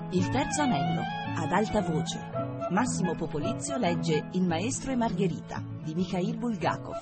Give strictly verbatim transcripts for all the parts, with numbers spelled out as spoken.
Il terzo anello, ad alta voce. Massimo Popolizio legge Il maestro e Margherita di Mikhail Bulgakov.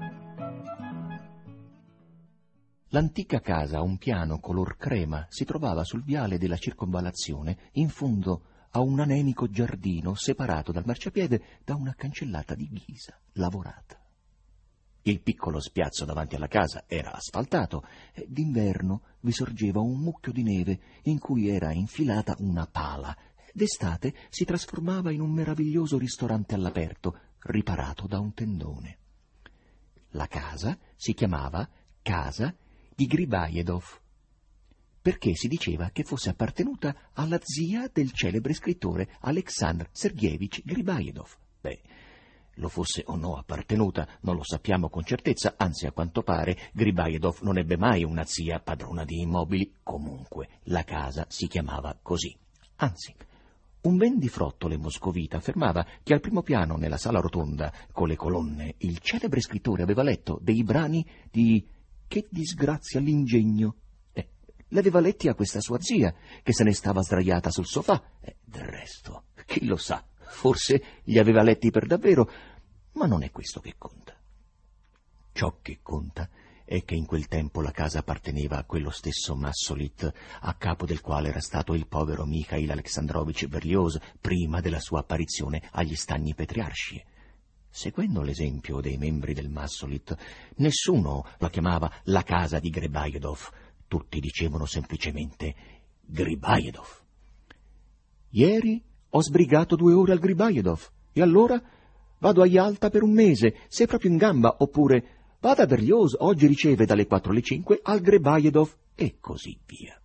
L'antica casa a un piano color crema si trovava sul viale della circonvallazione, in fondo a un anemico giardino separato dal marciapiede da una cancellata di ghisa lavorata. Il piccolo spiazzo davanti alla casa era asfaltato e d'inverno vi sorgeva un mucchio di neve in cui era infilata una pala. D'estate si trasformava in un meraviglioso ristorante all'aperto, riparato da un tendone. La casa si chiamava Casa di Gribajedov, perché si diceva che fosse appartenuta alla zia del celebre scrittore Aleksandr Sergeevich Gribajedov. Beh, lo fosse o no appartenuta non lo sappiamo con certezza, anzi a quanto pare Gribajedov non ebbe mai una zia padrona di immobili. Comunque la casa si chiamava così. Anzi, un vendifrottole moscovita affermava che al primo piano, nella sala rotonda con le colonne, il celebre scrittore aveva letto dei brani di Che disgrazia l'ingegno. Eh, l'aveva letti a questa sua zia, che se ne stava sdraiata sul sofà. Eh, del resto, chi lo sa, forse li aveva letti per davvero, ma non è questo che conta. Ciò che conta è che in quel tempo la casa apparteneva a quello stesso Massolit, a capo del quale era stato il povero Mikhail Alexandrovich Berlioz prima della sua apparizione agli Stagni Patriarci. Seguendo l'esempio dei membri del Massolit, nessuno la chiamava la casa di Gribajedov, tutti dicevano semplicemente Gribajedov. Ieri ho sbrigato due ore al Gribajedov, e allora vado a Yalta per un mese, sei proprio in gamba, oppure vada a Berlioz, oggi riceve dalle quattro alle cinque al Gribajedov, e così via.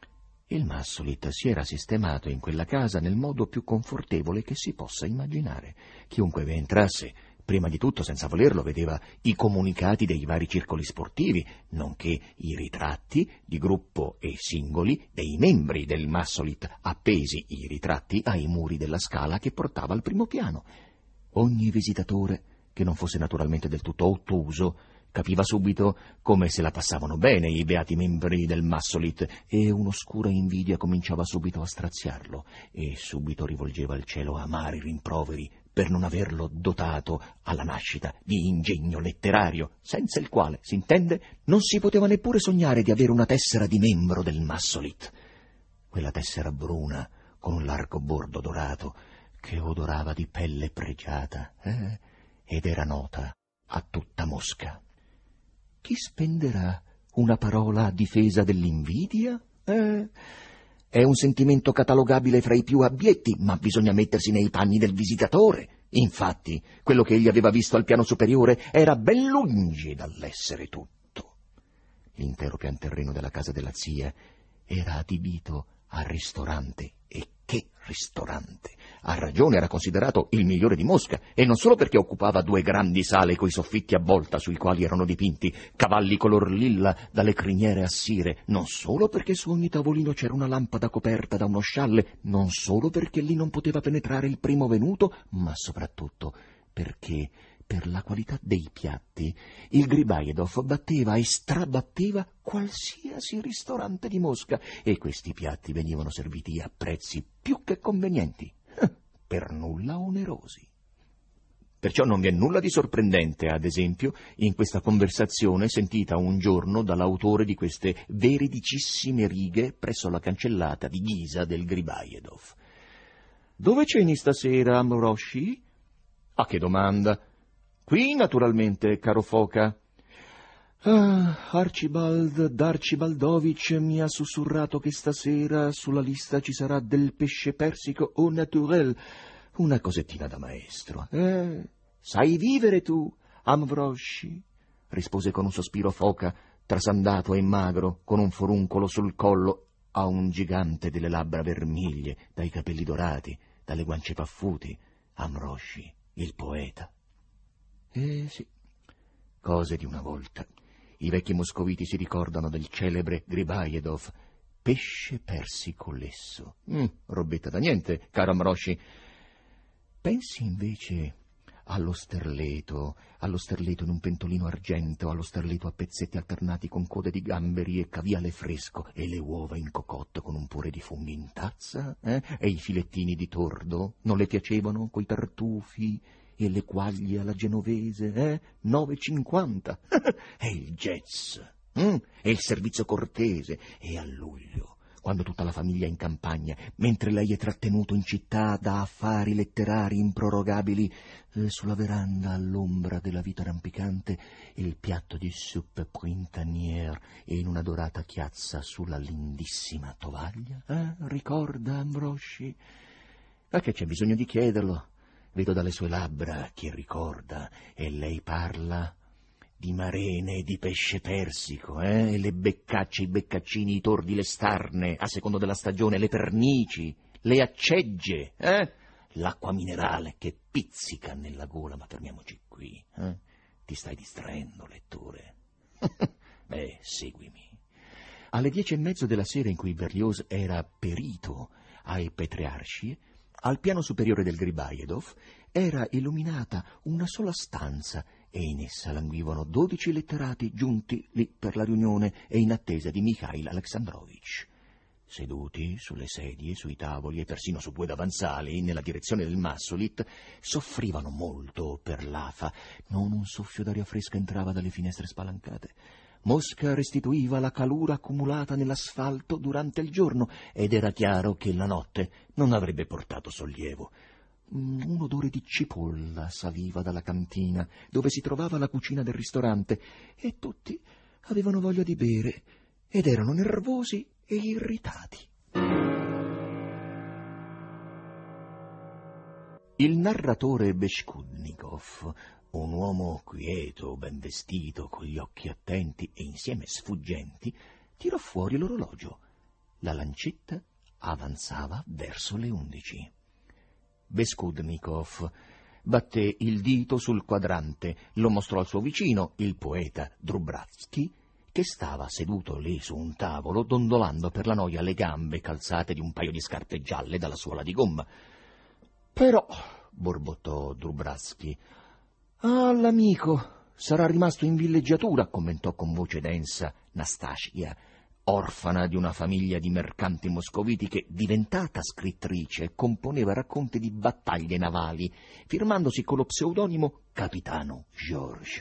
Il Massolit si era sistemato in quella casa nel modo più confortevole che si possa immaginare. Chiunque vi entrasse, prima di tutto, senza volerlo, vedeva i comunicati dei vari circoli sportivi, nonché i ritratti di gruppo e singoli dei membri del Massolit, appesi i ritratti ai muri della scala che portava al primo piano. Ogni visitatore, che non fosse naturalmente del tutto ottuso, capiva subito come se la passavano bene i beati membri del Massolit, e un'oscura invidia cominciava subito a straziarlo, e subito rivolgeva al cielo amari rimproveri per non averlo dotato alla nascita di ingegno letterario, senza il quale, s'intende, non si poteva neppure sognare di avere una tessera di membro del Massolit. Quella tessera bruna, con un largo bordo dorato, che odorava di pelle pregiata, eh? ed era nota a tutta Mosca. Chi spenderà una parola a difesa dell'invidia? Eh, è un sentimento catalogabile fra i più abietti, ma bisogna mettersi nei panni del visitatore. Infatti, quello che egli aveva visto al piano superiore era ben lungi dall'essere tutto. L'intero pian terreno della casa della zia era adibito a ristorante, e che ristorante! A ragione era considerato il migliore di Mosca, e non solo perché occupava due grandi sale coi soffitti a volta sui quali erano dipinti cavalli color lilla dalle criniere assire, non solo perché su ogni tavolino c'era una lampada coperta da uno scialle, non solo perché lì non poteva penetrare il primo venuto, ma soprattutto perché, per la qualità dei piatti, il Gribajedov batteva e strabatteva qualsiasi ristorante di Mosca, e questi piatti venivano serviti a prezzi più che convenienti, per nulla onerosi. Perciò non vi è nulla di sorprendente, ad esempio, in questa conversazione sentita un giorno dall'autore di queste veridicissime righe presso la cancellata di ghisa del Gribajedov. «Dove ceni stasera, Ambroshi?» «Ah, che domanda! Qui, naturalmente, caro Foca». «Ah, Archibald d'Archibaldovich mi ha sussurrato che stasera sulla lista ci sarà del pesce persico au naturel, una cosettina da maestro». «Eh, sai vivere tu, Ambroshi», rispose con un sospiro Foca, trasandato e magro, con un foruncolo sul collo, a un gigante delle labbra vermiglie, dai capelli dorati, dalle guance paffuti. Ambroshi, il poeta. Eh sì, cose di una volta. I vecchi moscoviti si ricordano del celebre Gribajedov, pesce persico lesso. Mm, robetta da niente, caro Ambroshi. Pensi invece allo sterleto, allo sterleto in un pentolino argento, allo sterleto a pezzetti alternati con code di gamberi e caviale fresco, e le uova in cocotte con un purè di funghi in tazza, eh? E i filettini di tordo, non le piacevano, coi tartufi e le quaglie alla genovese, eh? nove e cinquanta. E il jazz, hm? E il servizio cortese, e a luglio, quando tutta la famiglia è in campagna, mentre lei è trattenuto in città da affari letterari improrogabili, eh, sulla veranda all'ombra della vita rampicante, il piatto di soupe printanière e in una dorata chiazza sulla lindissima tovaglia. Eh? Ricorda, Ambrosci? Ma che c'è bisogno di chiederlo? Vedo dalle sue labbra che ricorda, e lei parla di marene e di pesce persico, eh? E le beccacce, i beccaccini, i tordi, le starne, a secondo della stagione, le pernici, le accegge, eh? L'acqua minerale che pizzica nella gola, ma fermiamoci qui, eh? Ti stai distraendo, lettore. Beh, seguimi. Alle dieci e mezzo della sera in cui Berlioz era perito ai Patriarchi, al piano superiore del Gribauedov era illuminata una sola stanza e in essa languivano dodici letterati giunti lì per la riunione e in attesa di Michail Aleksandrovich. Seduti sulle sedie, sui tavoli e persino su due davanzali nella direzione del Massolit, soffrivano molto per l'afa. Non un soffio d'aria fresca entrava dalle finestre spalancate. Mosca restituiva la calura accumulata nell'asfalto durante il giorno ed era chiaro che la notte non avrebbe portato sollievo. Un odore di cipolla saliva dalla cantina, dove si trovava la cucina del ristorante, e tutti avevano voglia di bere ed erano nervosi e irritati. Il narratore Beskudnikov, un uomo quieto, ben vestito, con gli occhi attenti e insieme sfuggenti, tirò fuori l'orologio. La lancetta avanzava verso le undici. Beskudnikov batté il dito sul quadrante, lo mostrò al suo vicino, il poeta Drubratskij, che stava seduto lì su un tavolo, dondolando per la noia le gambe calzate di un paio di scarpe gialle dalla suola di gomma. «Però», borbottò Drubratskij, «ah, l'amico sarà rimasto in villeggiatura», commentò con voce densa Nastasia, orfana di una famiglia di mercanti moscoviti che, diventata scrittrice, componeva racconti di battaglie navali, firmandosi con lo pseudonimo Capitano Georges.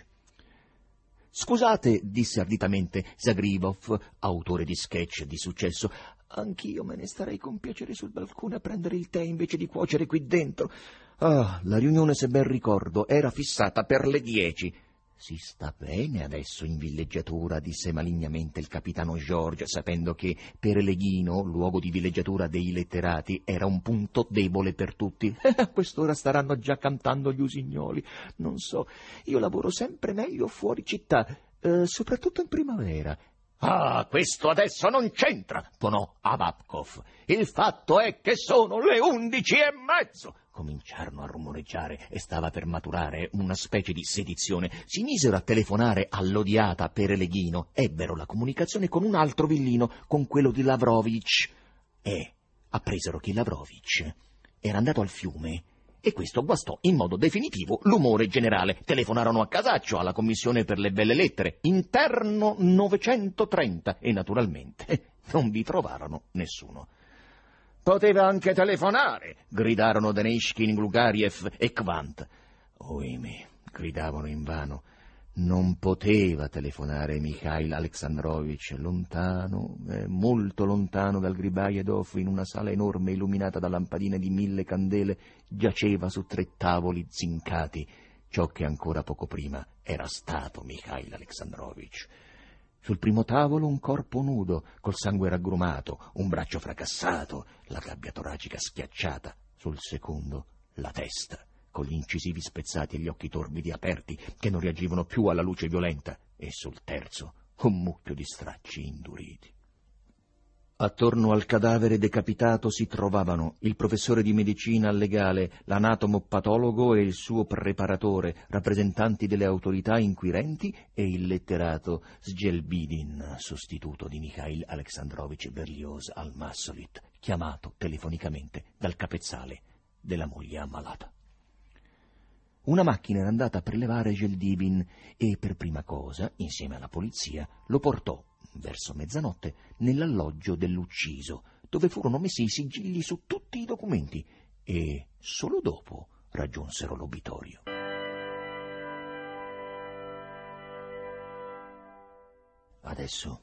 «Scusate», disse arditamente Zagribov, autore di sketch di successo, «anch'io me ne starei con piacere sul balcone a prendere il tè invece di cuocere qui dentro. Ah, la riunione, se ben ricordo, era fissata per le dieci». «Si sta bene adesso in villeggiatura», disse malignamente il capitano Georges, sapendo che Pereleghino, luogo di villeggiatura dei letterati, era un punto debole per tutti. «A quest'ora staranno già cantando gli usignoli. Non so, io lavoro sempre meglio fuori città, eh, soprattutto in primavera». «Ah, questo adesso non c'entra», tuonò Ababkov. «Il fatto è che sono le undici e mezzo». Cominciarono a rumoreggiare e stava per maturare una specie di sedizione. Si misero a telefonare all'odiata Pereleghino, ebbero la comunicazione con un altro villino, con quello di Lavrovich, e appresero che Lavrovich era andato al fiume, e questo guastò in modo definitivo l'umore generale. Telefonarono a casaccio alla commissione per le belle lettere, interno novecentotrenta, e naturalmente non vi trovarono nessuno. «Poteva anche telefonare», gridarono Deneshkin, Glugariev e Kvant. «Oimè», gridavano invano, «non poteva telefonare Michail Aleksandrovich, lontano, eh, molto lontano dal Gribauedov, in una sala enorme illuminata da lampadine di mille candele, giaceva su tre tavoli zincati ciò che ancora poco prima era stato Michail Aleksandrovich. Sul primo tavolo un corpo nudo, col sangue raggrumato, un braccio fracassato, la gabbia toracica schiacciata. Sul secondo, la testa, con gli incisivi spezzati e gli occhi torbidi aperti, che non reagivano più alla luce violenta. E sul terzo, un mucchio di stracci induriti. Attorno al cadavere decapitato si trovavano il professore di medicina legale, l'anatomo-patologo e il suo preparatore, rappresentanti delle autorità inquirenti, e il letterato Sgelbidin, sostituto di Michail Aleksandrovich Berlioz al Massolit, chiamato telefonicamente dal capezzale della moglie ammalata. Una macchina era andata a prelevare Geldibin e per prima cosa, insieme alla polizia, lo portò, verso mezzanotte, nell'alloggio dell'ucciso, dove furono messi i sigilli su tutti i documenti e solo dopo raggiunsero l'obitorio. Adesso,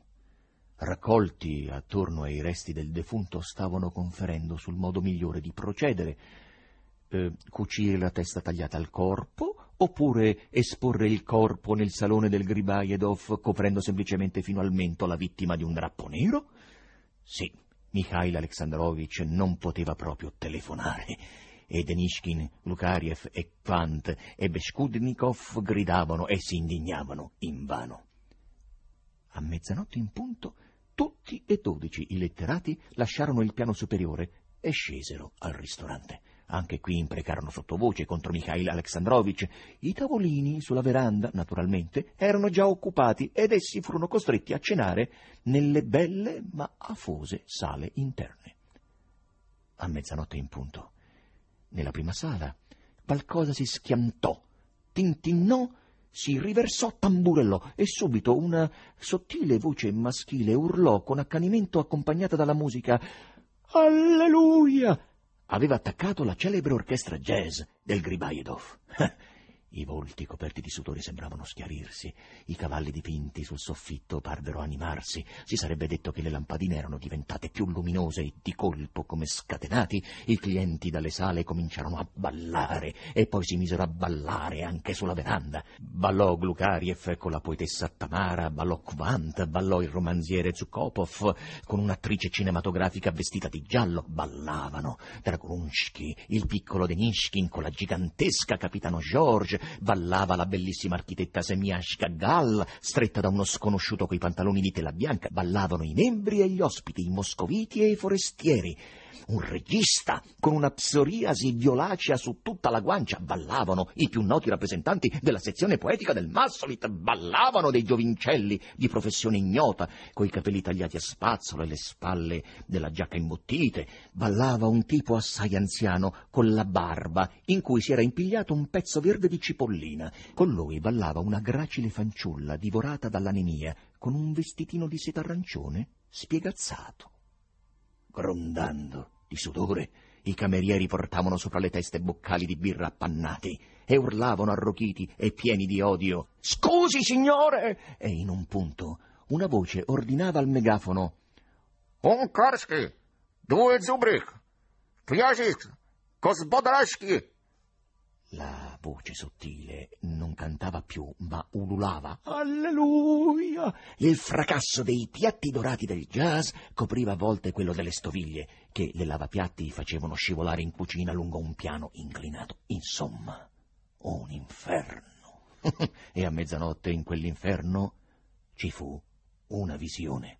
raccolti attorno ai resti del defunto, stavano conferendo sul modo migliore di procedere. Eh, cucire la testa tagliata al corpo, oppure esporre il corpo nel salone del Gribajedov, coprendo semplicemente fino al mento la vittima di un drappo nero? Sì, Mikhail Aleksandrovich non poteva proprio telefonare, e Denishkin, Lukariev e Kvant e Beshkudnikov gridavano e si indignavano invano. A mezzanotte in punto, tutti e dodici i letterati lasciarono il piano superiore e scesero al ristorante. Anche qui imprecarono sottovoce contro Mikhail Aleksandrovich. I tavolini sulla veranda, naturalmente, erano già occupati ed essi furono costretti a cenare nelle belle ma afose sale interne. A mezzanotte in punto, nella prima sala, qualcosa si schiantò, tintinnò, si riversò, tamburellò e subito una sottile voce maschile urlò con accanimento accompagnata dalla musica «Alleluia!». Aveva attaccato la celebre orchestra jazz del Gribajedov. I volti coperti di sudore sembravano schiarirsi, i cavalli dipinti sul soffitto parvero animarsi, si sarebbe detto che le lampadine erano diventate più luminose e di colpo, come scatenati, i clienti dalle sale cominciarono a ballare e poi si misero a ballare anche sulla veranda. Ballò Glukariev con la poetessa Tamara, ballò Kvant, ballò il romanziere Zukopov con un'attrice cinematografica vestita di giallo, ballavano Dragunsky, il piccolo Denishkin con la gigantesca Capitano George, ballava la bellissima architetta Semyashka Gal, stretta da uno sconosciuto coi pantaloni di tela bianca, ballavano i membri e gli ospiti, i moscoviti e i forestieri. Un regista con una psoriasi violacea su tutta la guancia, ballavano i più noti rappresentanti della sezione poetica del Massolit, ballavano dei giovincelli di professione ignota, coi capelli tagliati a spazzolo e le spalle della giacca imbottite, ballava un tipo assai anziano con la barba in cui si era impigliato un pezzo verde di cipollina. Con lui ballava una gracile fanciulla divorata dall'anemia con un vestitino di seta arancione spiegazzato. Grondando di sudore, i camerieri portavano sopra le teste boccali di birra appannati e urlavano arrochiti e pieni di odio «Scusi, signore!» E in un punto una voce ordinava al megafono «Un Karsky, due Zubrich, Knyazhik, Gospodarashki!» La voce sottile non cantava più, ma ululava «Alleluia!». Il fracasso dei piatti dorati del jazz copriva a volte quello delle stoviglie, che le lavapiatti facevano scivolare in cucina lungo un piano inclinato. Insomma, un inferno. E a mezzanotte in quell'inferno ci fu una visione.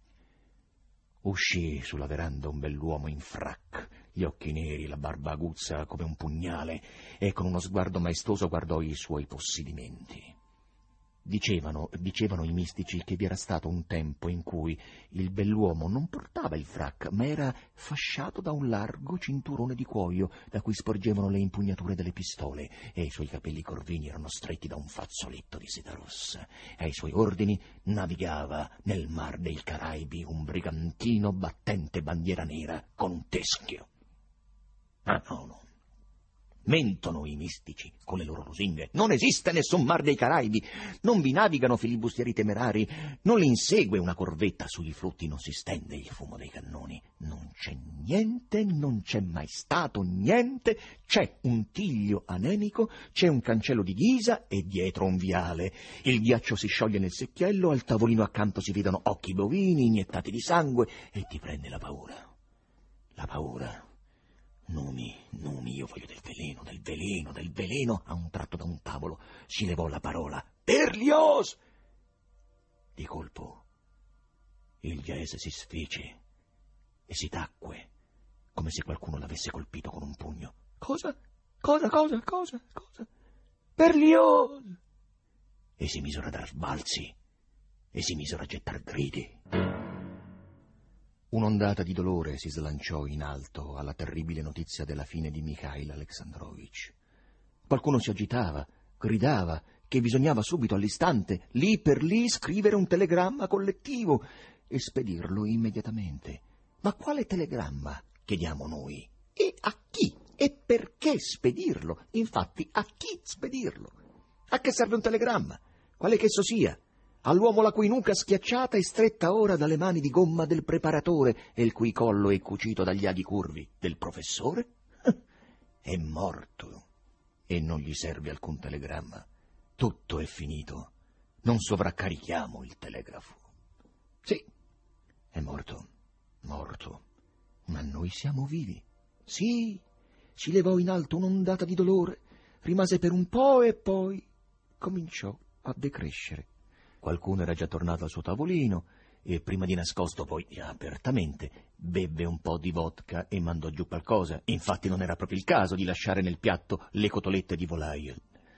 Uscì sulla veranda un bell'uomo in frac, gli occhi neri, la barba aguzza come un pugnale, e con uno sguardo maestoso guardò i suoi possidimenti. Dicevano, dicevano i mistici che vi era stato un tempo in cui il bell'uomo non portava il frac, ma era fasciato da un largo cinturone di cuoio da cui sporgevano le impugnature delle pistole, e i suoi capelli corvini erano stretti da un fazzoletto di seta rossa. Ai suoi ordini navigava nel mar dei Caraibi un brigantino battente bandiera nera con un teschio. Ah, no, no. Mentono i mistici con le loro lusinghe. Non esiste nessun mar dei Caraibi, non vi navigano filibustieri temerari, non li insegue una corvetta, sui flutti non si stende il fumo dei cannoni. Non c'è niente, non c'è mai stato niente, c'è un tiglio anemico, c'è un cancello di ghisa e dietro un viale. Il ghiaccio si scioglie nel secchiello, al tavolino accanto si vedono occhi bovini iniettati di sangue e ti prende la paura. La paura. Numi, Numi, io voglio del veleno, del veleno, del veleno. A un tratto da un tavolo si levò la parola Berlioz! Di colpo il jazz si sfece e si tacque, come se qualcuno l'avesse colpito con un pugno. Cosa? Cosa, cosa, cosa, cosa? Berlioz! E si misero a dar sbalzi e si misero a gettar gridi. Un'ondata di dolore si slanciò in alto alla terribile notizia della fine di Mikhail Aleksandrovich. Qualcuno si agitava, gridava che bisognava subito, all'istante, lì per lì, scrivere un telegramma collettivo e spedirlo immediatamente. Ma quale telegramma, chiediamo noi? E a chi? E perché spedirlo? Infatti, a chi spedirlo? A che serve un telegramma? Quale che esso sia? All'uomo la cui nuca schiacciata e stretta ora dalle mani di gomma del preparatore e il cui collo è cucito dagli aghi curvi del professore? È morto e non gli serve alcun telegramma. Tutto è finito. Non sovraccarichiamo il telegrafo. Sì, è morto, morto, ma noi siamo vivi. Sì, si levò in alto un'ondata di dolore, rimase per un po' e poi cominciò a decrescere. Qualcuno era già tornato al suo tavolino e prima di nascosto, poi apertamente, bevve un po' di vodka e mandò giù qualcosa. Infatti non era proprio il caso di lasciare nel piatto le cotolette di volaio.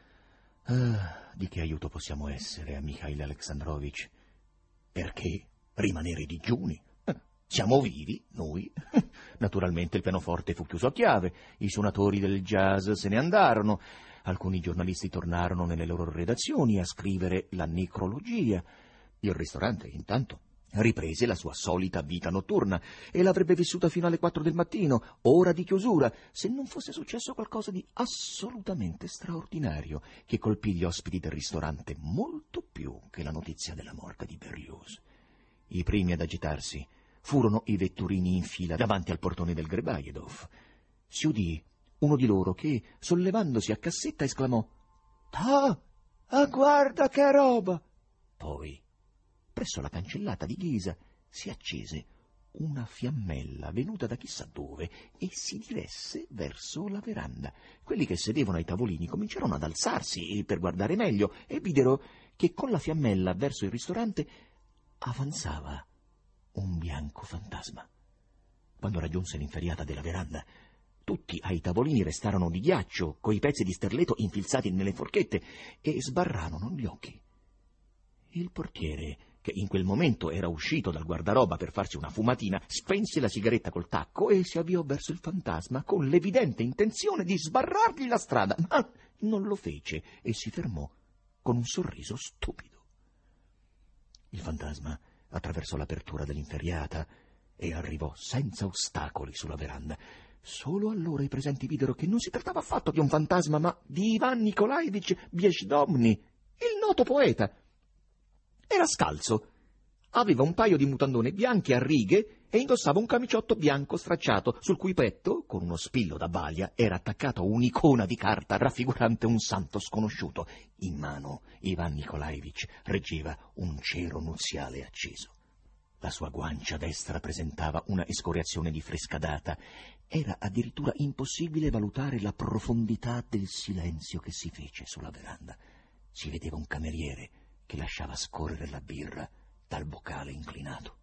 Ah, di che aiuto possiamo essere a Michail Alexandrovich? Perché rimanere digiuni? Siamo vivi, noi. Naturalmente il pianoforte fu chiuso a chiave, i suonatori del jazz se ne andarono, alcuni giornalisti tornarono nelle loro redazioni a scrivere la necrologia. Il ristorante, intanto, riprese la sua solita vita notturna e l'avrebbe vissuta fino alle quattro del mattino, ora di chiusura, se non fosse successo qualcosa di assolutamente straordinario che colpì gli ospiti del ristorante molto più che la notizia della morte di Berlioz. I primi ad agitarsi furono i vetturini in fila davanti al portone del Grebajedov. Si udì uno di loro che, sollevandosi a cassetta, esclamò: «Ah, ah, guarda che roba!» Poi, presso la cancellata di ghisa, si accese una fiammella venuta da chissà dove e si diresse verso la veranda. Quelli che sedevano ai tavolini cominciarono ad alzarsi per guardare meglio e videro che con la fiammella verso il ristorante avanzava un bianco fantasma. Quando raggiunse l'inferriata della veranda, tutti ai tavolini restarono di ghiaccio, coi pezzi di sterleto infilzati nelle forchette, e sbarrarono gli occhi. Il portiere, che in quel momento era uscito dal guardaroba per farsi una fumatina, spense la sigaretta col tacco e si avviò verso il fantasma con l'evidente intenzione di sbarrargli la strada, ma non lo fece e si fermò con un sorriso stupido. Il fantasma attraversò l'apertura dell'inferriata e arrivò senza ostacoli sulla veranda. Solo allora i presenti videro che non si trattava affatto di un fantasma, ma di Ivan Nikolaevich Biesdomny, il noto poeta. Era scalzo, aveva un paio di mutandone bianchi a righe e indossava un camiciotto bianco stracciato, sul cui petto, con uno spillo da balia, era attaccata un'icona di carta raffigurante un santo sconosciuto. In mano Ivan Nikolaevich reggeva un cero nuziale acceso. La sua guancia destra presentava una escoriazione di fresca data. Era addirittura impossibile valutare la profondità del silenzio che si fece sulla veranda. Si vedeva un cameriere che lasciava scorrere la birra dal boccale inclinato.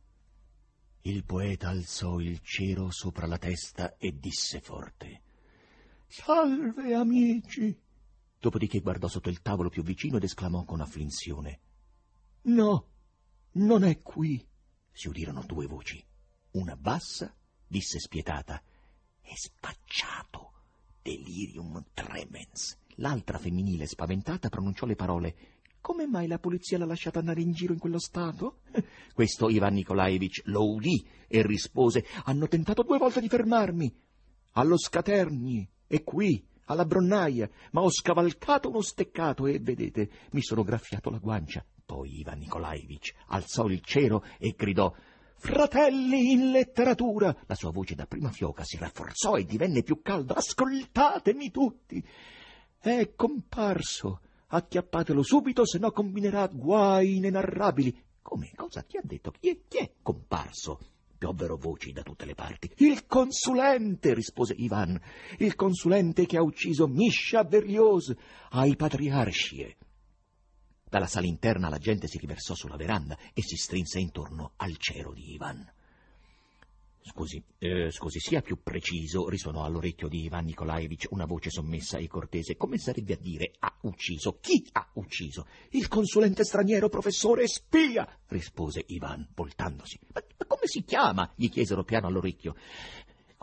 Il poeta alzò il cero sopra la testa e disse forte: «Salve, amici!» Dopodiché guardò sotto il tavolo più vicino ed esclamò con afflizione: «No, non è qui!» Si udirono due voci. Una bassa disse spietata: «È spacciato! Delirium tremens!» L'altra, femminile, spaventata, pronunciò le parole: «Come mai la polizia l'ha lasciata andare in giro in quello stato?» Questo Ivan Nikolaevich lo udì e rispose: «Hanno tentato due volte di fermarmi, allo Scaterni e qui, alla Bronnaia, ma ho scavalcato uno steccato e, vedete, mi sono graffiato la guancia». Poi Ivan Nikolaevich alzò il cero e gridò: «Fratelli in letteratura!» La sua voce da prima fioca si rafforzò e divenne più calda. «Ascoltatemi tutti! È comparso! Acchiappatelo subito, se no combinerà guai inenarrabili!» «Come? Cosa? Chi ha detto? Chi è, chi è comparso?» Piovvero voci da tutte le parti. «Il consulente!» rispose Ivan. «Il consulente che ha ucciso Misha Berlioz ai Patriarchie!» Dalla sala interna la gente si riversò sulla veranda e si strinse intorno al cero di Ivan. «Scusi, eh, scusi, sia più preciso», risuonò all'orecchio di Ivan Nikolaevich una voce sommessa e cortese. «Come sarebbe a dire ha ucciso? Chi ha ucciso?» «Il consulente straniero, professore, spia!» rispose Ivan, voltandosi. «Ma, ma come si chiama?» gli chiesero piano all'orecchio.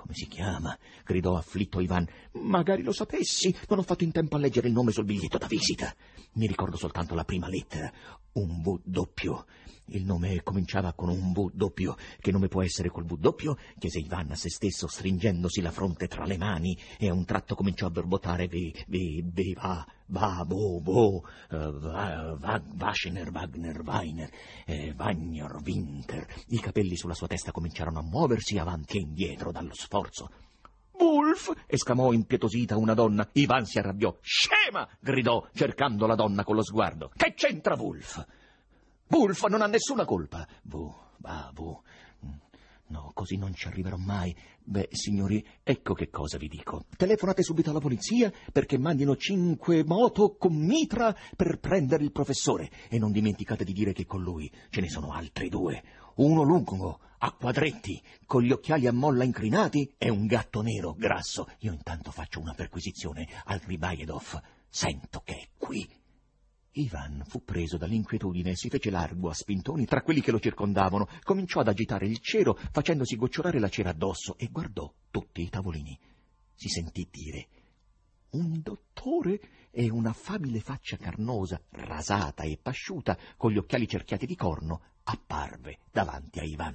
Come si chiama? Gridò afflitto Ivan. Magari lo sapessi, non ho fatto in tempo a leggere il nome sul biglietto da visita. Mi ricordo soltanto la prima lettera, un V doppio. Il nome cominciava con un V doppio. Che nome può essere col V doppio? Chiese Ivan a se stesso, stringendosi la fronte tra le mani, e a un tratto cominciò a borbottare vi, vi, vi, va, va, bo, bo, uh, va, va, Waschener, Wagner, Weiner, eh, Wagner, Winter. I capelli sulla sua testa cominciarono a muoversi avanti e indietro dallo sforzo. «Wolf!» esclamò impietosita una donna. Ivan si arrabbiò. «Scema!» gridò, cercando la donna con lo sguardo. «Che c'entra Wolf? Wolf non ha nessuna colpa!» «Bu, va, bu. No, così non ci arriverò mai. Beh, signori, ecco che cosa vi dico. Telefonate subito alla polizia perché mandino cinque moto con mitra per prendere il professore. E non dimenticate di dire che con lui ce ne sono altri due. Uno lungo, a quadretti, con gli occhiali a molla incrinati, e un gatto nero, grasso. Io intanto faccio una perquisizione al Gribajedov. Sento che è qui». Ivan fu preso dall'inquietudine, si fece largo a spintoni tra quelli che lo circondavano, cominciò ad agitare il cero facendosi gocciolare la cera addosso e guardò tutti i tavolini. Si sentì dire: «Un dottore?» e un'affabile faccia carnosa, rasata e pasciuta, con gli occhiali cerchiati di corno, apparve davanti a Ivan.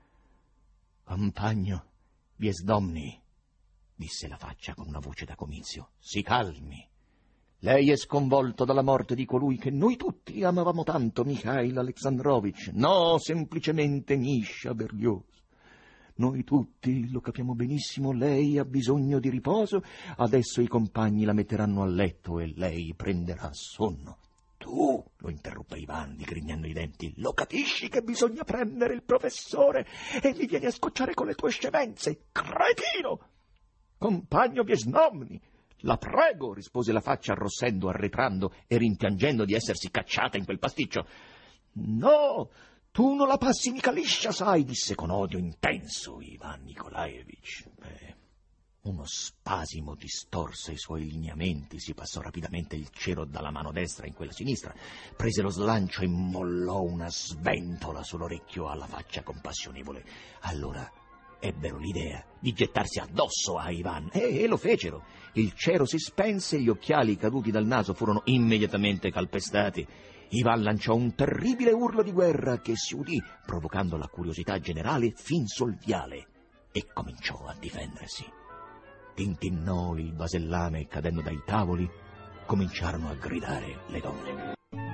«Compagno, Biesdomni», disse la faccia con una voce da comizio, «si calmi. Lei è sconvolto dalla morte di colui che noi tutti amavamo tanto, Mikhail Alexandrovich. No, semplicemente Misha Berlioz. Noi tutti lo capiamo benissimo, lei ha bisogno di riposo, adesso i compagni la metteranno a letto e lei prenderà sonno». «Tu», lo interruppe Ivan, digrignando i denti, «lo capisci che bisogna prendere il professore e mi vieni a scocciare con le tue scemenze? Cretino!» «Compagno Biesnomni, la prego», rispose la faccia arrossendo, arretrando e rimpiangendo di essersi cacciata in quel pasticcio. «No, tu non la passi mica liscia, sai», disse con odio intenso Ivan Nikolaevich. Beh, uno spasimo distorse i suoi lineamenti, si passò rapidamente il cero dalla mano destra in quella sinistra, prese lo slancio e mollò una sventola sull'orecchio alla faccia compassionevole. Allora ebbero l'idea di gettarsi addosso a Ivan, e, e lo fecero. Il cero si spense, gli occhiali caduti dal naso furono immediatamente calpestati. Ivan lanciò un terribile urlo di guerra che si udì, provocando la curiosità generale fin sul viale, e cominciò a difendersi. Tintinnò il vasellame cadendo dai tavoli, cominciarono a gridare le donne.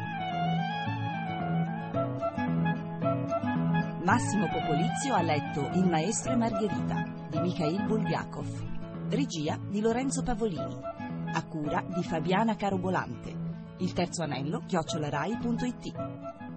Massimo Popolizio ha letto Il maestro e Margherita di Mikhail Bulgakov, regia di Lorenzo Pavolini, a cura di Fabiana Carobolante. Il terzo anello chiocciola rai punto it.